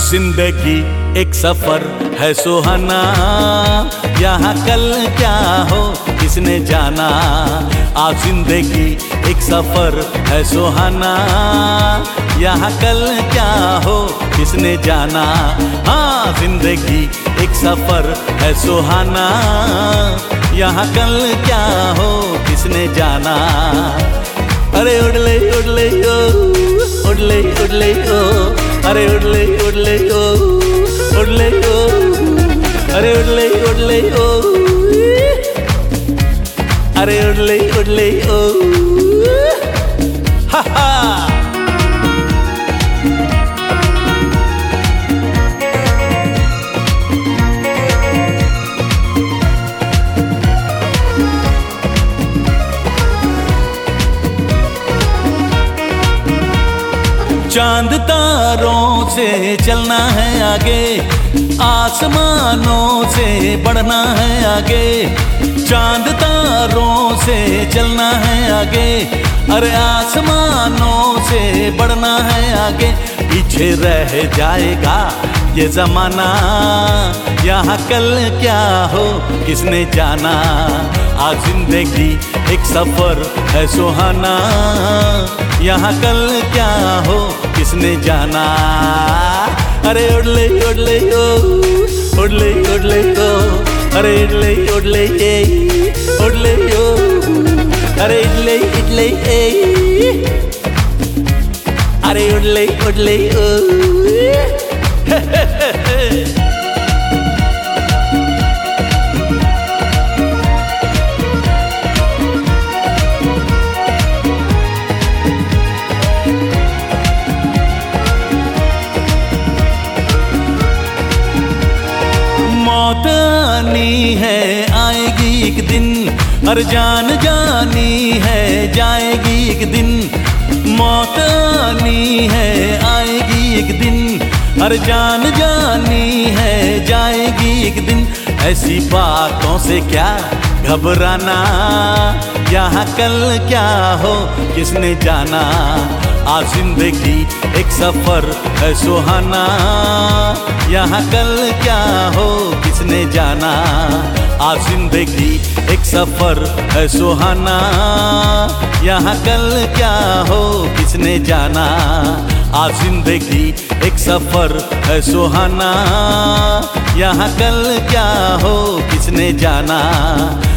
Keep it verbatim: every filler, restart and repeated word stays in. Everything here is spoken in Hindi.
जिंदगी एक सफर है सुहाना, यहाँ कल क्या हो किसने जाना। आज जिंदगी एक सफर है सुहाना, यहाँ कल क्या हो किसने जाना। हाँ, जिंदगी एक सफर है सुहाना, यहाँ कल क्या हो किसने जाना। अरे उड़ले उड़ले ओ, उड़ले उड़ले ओ, अरे उड़ले उड़ले ओ, उड़ले ओ, अरे उड़ले उड़ले ओ, अरे उड़ले उड़ले ओ, हा हा। चांद तारों से चलना है आगे, आसमानों से बढ़ना है आगे। चांद तारों से चलना है आगे, अरे आसमानों से बढ़ना है आगे। पीछे रह जाएगा ये जमाना, यहाँ कल क्या हो किसने जाना। आज जिंदगी एक सफर है सुहाना, यहाँ कल क्या हो किसने जाना। अरे उड़ले उड़ले ओ, उड़ले उड़ले ओ, अरे उड़ले उड़ले ए, उड़ले ओ, अरे इडले इडले ए, अरे उड़ले उड़ले ओ, हे हे हे हे। मौत आनी है आएगी एक दिन, हर जान जानी है जाएगी एक दिन। मौत आनी है आएगी एक दिन, हर जान जानी है जाएगी एक दिन। ऐसी बातों से क्या घबराना, यहाँ कल क्या हो किसने जाना। आज जिंदगी एक सफर है सुहाना, यहाँ कल क्या हो किसने जाना। आज जिंदगी एक सफर है सुहाना, यहाँ कल क्या हो किसने जाना। आज जिंदगी एक सफर है सुहाना, यहाँ कल क्या हो किसने जाना।